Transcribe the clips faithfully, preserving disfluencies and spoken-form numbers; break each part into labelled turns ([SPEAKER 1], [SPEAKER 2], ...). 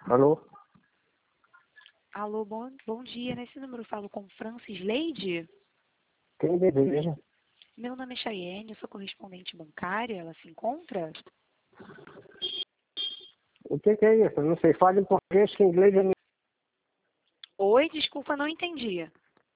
[SPEAKER 1] Alô?
[SPEAKER 2] Alô, bom, bom dia. Nesse número eu falo com Francis Leide.
[SPEAKER 1] Quem deseja?
[SPEAKER 2] Meu nome é Chayenne, eu sou correspondente bancária. Ela se encontra?
[SPEAKER 1] O que, que é isso? Eu não sei. Fala em português que em inglês eu não...
[SPEAKER 2] Oi, desculpa, não entendi.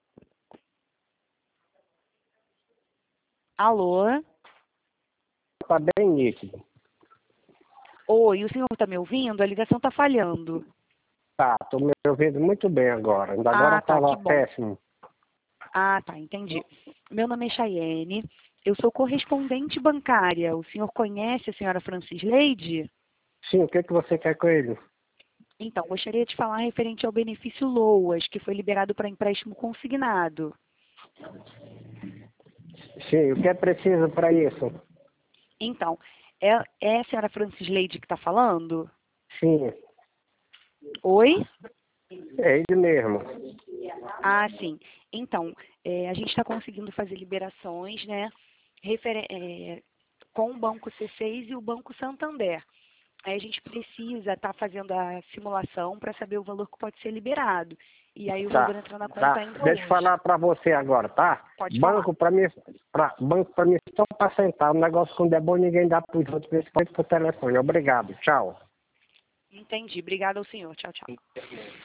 [SPEAKER 2] Alô?
[SPEAKER 1] Tá bem nítido.
[SPEAKER 2] Oi, o senhor está me ouvindo? A ligação está falhando.
[SPEAKER 1] Tá, tô me ouvindo muito bem agora. Ainda
[SPEAKER 2] Ah,
[SPEAKER 1] agora
[SPEAKER 2] tá,
[SPEAKER 1] tava
[SPEAKER 2] que bom.
[SPEAKER 1] péssimo.
[SPEAKER 2] Ah, tá, entendi. Meu nome é Chayenne, eu sou correspondente bancária. O senhor conhece a senhora Francis Leide?
[SPEAKER 1] Sim, o que, que você quer com ele?
[SPEAKER 2] Então, gostaria de falar referente ao benefício LOAS, que foi liberado para empréstimo consignado.
[SPEAKER 1] Sim, o que é preciso para isso?
[SPEAKER 2] Então, é, é a senhora Francis Leide que está falando?
[SPEAKER 1] Sim,
[SPEAKER 2] Oi?
[SPEAKER 1] é ele mesmo.
[SPEAKER 2] Ah, sim. Então, é, a gente está conseguindo fazer liberações, né, referen- é, com o Banco C seis e o Banco Santander. Aí a gente precisa estar fazendo a simulação para saber o valor que pode ser liberado. E aí o
[SPEAKER 1] Tá,
[SPEAKER 2] valor entra na
[SPEAKER 1] tá.
[SPEAKER 2] conta ainda
[SPEAKER 1] Deixa eu
[SPEAKER 2] hoje.
[SPEAKER 1] falar para você agora, tá?
[SPEAKER 2] Pode falar.
[SPEAKER 1] Banco para mim, pra, banco para mim só para sentar. Um negócio quando é bom ninguém dá para os outros, principalmente por telefone. Obrigado, tchau.
[SPEAKER 2] Entendi. Obrigada ao senhor. Tchau, tchau.